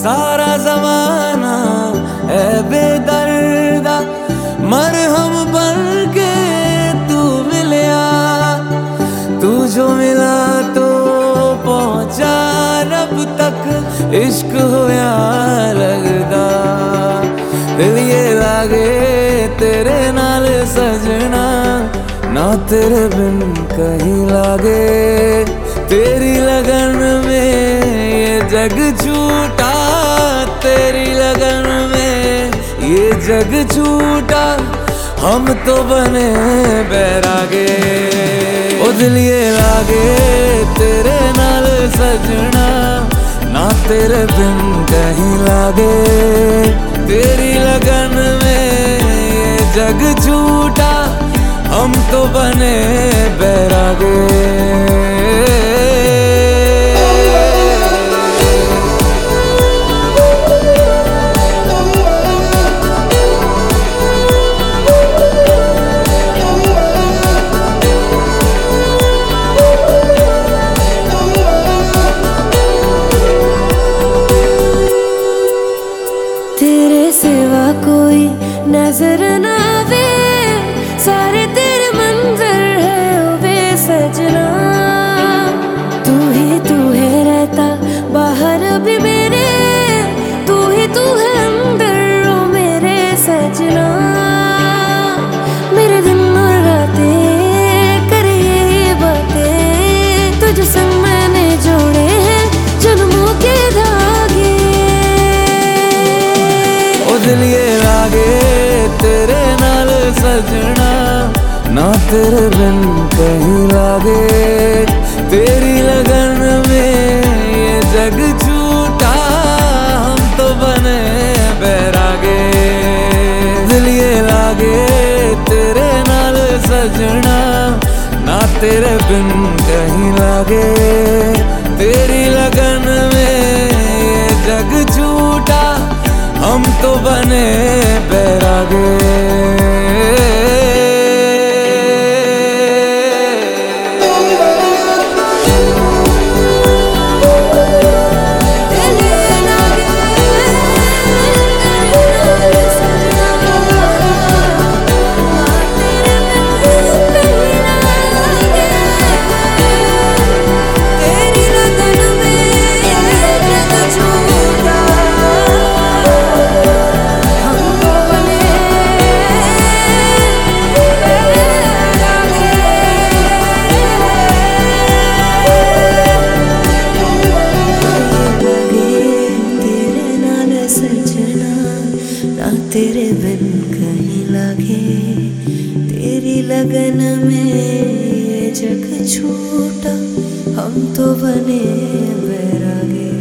सारा जमाना है बेदर्दा, मरहम बन के तू मिलया। तू जो मिला तो पहुंचा रब तक, इश्क होया लगदा। दिल ये लागे तेरे नाल सजना, ना तेरे बिन कहीं लागे। तेरी लगन में ये जग झूठा, तेरी लगन में ये जग झूठा। हम तो बने बैरागे, ओ दिल ये लागे तेरे नाल सजना, ना तेरे बिन कहीं लागे। तेरी लगन में ये जग झूठा, हम तो बने बैरागे। तेरे सिवा कोई नजर ना आवे, सारे तेरे मंजर है ओ बेसजना। तू है रहता बाहर भी मेरे, तू है अंदर ओ मेरे सजना। मेरे दिन और रातें करे यही बातें, तुझ संग मैंने जोड़े हैं जन्मों के धागे। दिल ये लागे तेरे नाल सजना, ना तेरे बिन कहीं लागे। तेरी लगन में ये जग झूठा, हम तो बने बैरागे। दिल ये लागे तेरे नाल सजना, ना तेरे बिन कहीं लागे। तेरी लगन में ये जग झूठा, हम तो बने बैरागे। तेरे बिन कहीं लागे, तेरी लगन में ये जग छूटा, हम तो बने बैरागे।